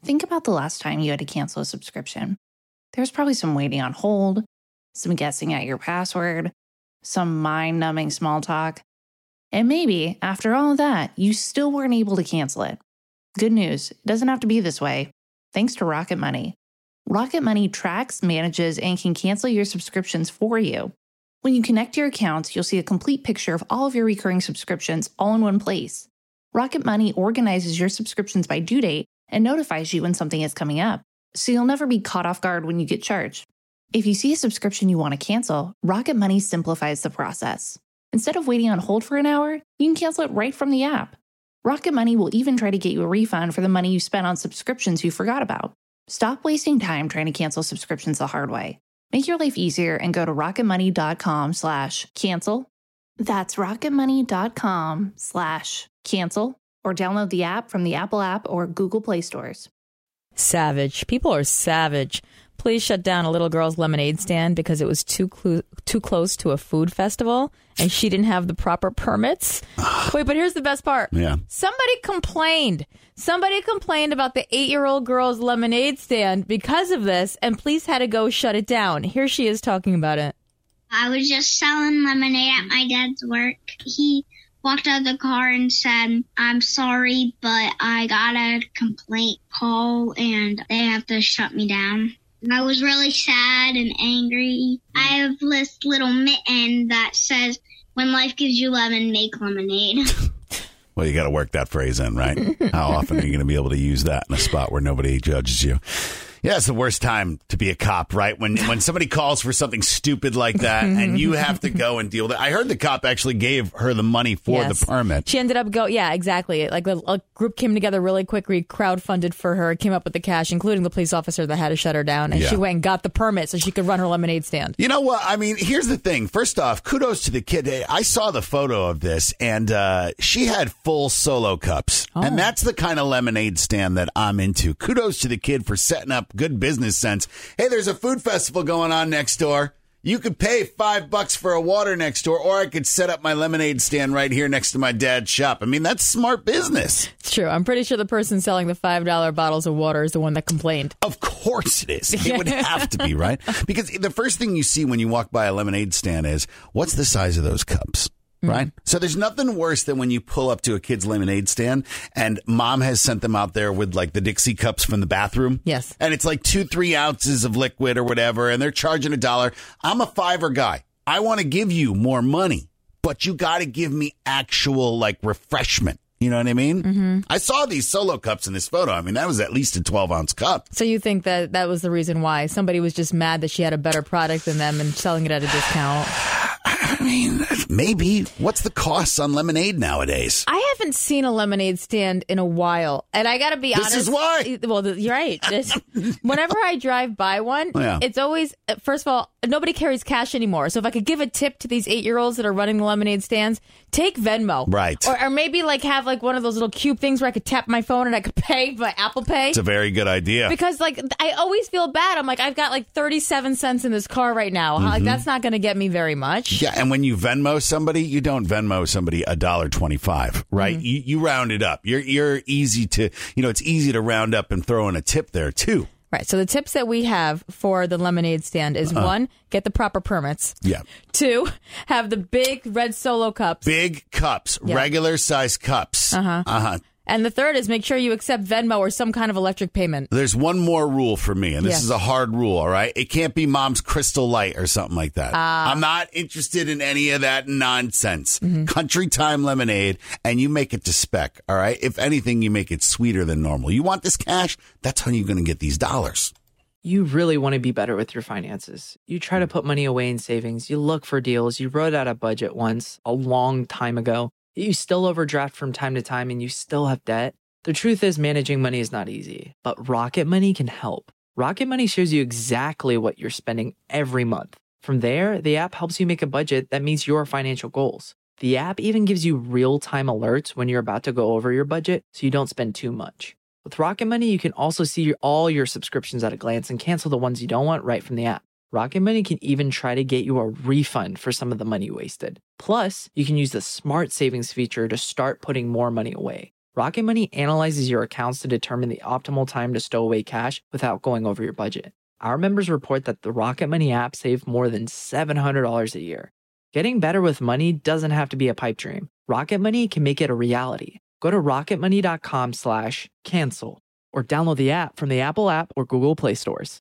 Think about the last time you had to cancel a subscription. There was probably some waiting on hold, some guessing at your password, some mind-numbing small talk. And maybe, after all of that, you still weren't able to cancel it. Good news, it doesn't have to be this way. Thanks to Rocket Money. Rocket Money tracks, manages, and can cancel your subscriptions for you. When you connect your accounts, you'll see a complete picture of all of your recurring subscriptions all in one place. Rocket Money organizes your subscriptions by due date and notifies you when something is coming up, so you'll never be caught off guard when you get charged. If you see a subscription you want to cancel, Rocket Money simplifies the process. Instead of waiting on hold for an hour, you can cancel it right from the app. Rocket Money will even try to get you a refund for the money you spent on subscriptions you forgot about. Stop wasting time trying to cancel subscriptions the hard way. Make your life easier and go to rocketmoney.com/cancel. That's rocketmoney.com/cancel, or download the app from the Apple app or Google Play stores. Savage. People are savage. Please shut down a little girl's lemonade stand because it was too close to a food festival and she didn't have the proper permits. Wait, but here's the best part. Yeah. Somebody complained. Somebody complained about the 8-year-old girl's lemonade stand because of this, and police had to go shut it down. Here she is talking about it. I was just selling lemonade at my dad's work. He walked out of the car and said, "I'm sorry, but I got a complaint call and they have to shut me down." And I was really sad and angry. I have this little mitten that says, "When life gives you lemon, make lemonade." Well, you got to work that phrase in, right? How often are you going to be able to use that in a spot where nobody judges you? Yeah, it's the worst time to be a cop, right? When somebody calls for something stupid like that and you have to go and deal with it. I heard the cop actually gave her the money for the permit. She ended up yeah, exactly. Like a group came together really quickly, crowdfunded for her, came up with the cash, including the police officer that had to shut her down. And she went and got the permit so she could run her lemonade stand. You know what? I mean, here's the thing. First off, kudos to the kid. I saw the photo of this, and she had full Solo cups. Oh. And that's the kind of lemonade stand that I'm into. Kudos to the kid for setting up good business sense. Hey, there's a food festival going on next door. You could pay $5 for a water next door, or I could set up my lemonade stand right here next to my dad's shop. I mean, that's smart business. It's true. I'm pretty sure the person selling the $5 bottles of water is the one that complained. Of course it is. It would have to be, right? Because the first thing you see when you walk by a lemonade stand is, what's the size of those cups? Right? So there's nothing worse than when you pull up to a kid's lemonade stand and mom has sent them out there with like the Dixie cups from the bathroom. Yes. And it's like 2-3 ounces of liquid or whatever. And they're charging $1. I'm a $5 guy. I want to give you more money, but you got to give me actual like refreshment. You know what I mean? Mm-hmm. I saw these Solo cups in this photo. I mean, that was at least a 12-ounce cup. So you think that was the reason why somebody was just mad that she had a better product than them and selling it at a discount? I mean, maybe. What's the costs on lemonade nowadays? I haven't seen a lemonade stand in a while. And I got to be honest. This is why. Well, you're right. Whenever I drive by one, it's always, first of all, nobody carries cash anymore. So if I could give a tip to these 8-year-olds that are running the lemonade stands, take Venmo. Right. Or maybe like have like one of those little cube things where I could tap my phone and I could pay by Apple Pay. It's a very good idea. Because like I always feel bad. I'm like, I've got like 37 cents in this car right now. Mm-hmm. Like that's not going to get me very much. Yeah, and when you Venmo somebody, you don't Venmo somebody $1.25, right? Mm-hmm. You round it up. You're easy to, it's easy to round up and throw in a tip there too. Right. So the tips that we have for the lemonade stand is 1, get the proper permits. Yeah. 2, have the big red Solo cups. Big cups, regular size cups. And the 3rd is make sure you accept Venmo or some kind of electric payment. There's one more rule for me, and this is a hard rule, all right? It can't be Mom's Crystal Light or something like that. I'm not interested in any of that nonsense. Mm-hmm. Country Time lemonade, and you make it to spec, all right? If anything, you make it sweeter than normal. You want this cash? That's how you're going to get these dollars. You really want to be better with your finances. You try to put money away in savings. You look for deals. You wrote out a budget once, a long time ago. You still overdraft from time to time and you still have debt. The truth is managing money is not easy, but Rocket Money can help. Rocket Money shows you exactly what you're spending every month. From there, the app helps you make a budget that meets your financial goals. The app even gives you real-time alerts when you're about to go over your budget so you don't spend too much. With Rocket Money, you can also see all your subscriptions at a glance and cancel the ones you don't want right from the app. Rocket Money can even try to get you a refund for some of the money wasted. Plus, you can use the Smart Savings feature to start putting more money away. Rocket Money analyzes your accounts to determine the optimal time to stow away cash without going over your budget. Our members report that the Rocket Money app saved more than $700 a year. Getting better with money doesn't have to be a pipe dream. Rocket Money can make it a reality. Go to rocketmoney.com/cancel or download the app from the Apple app or Google Play stores.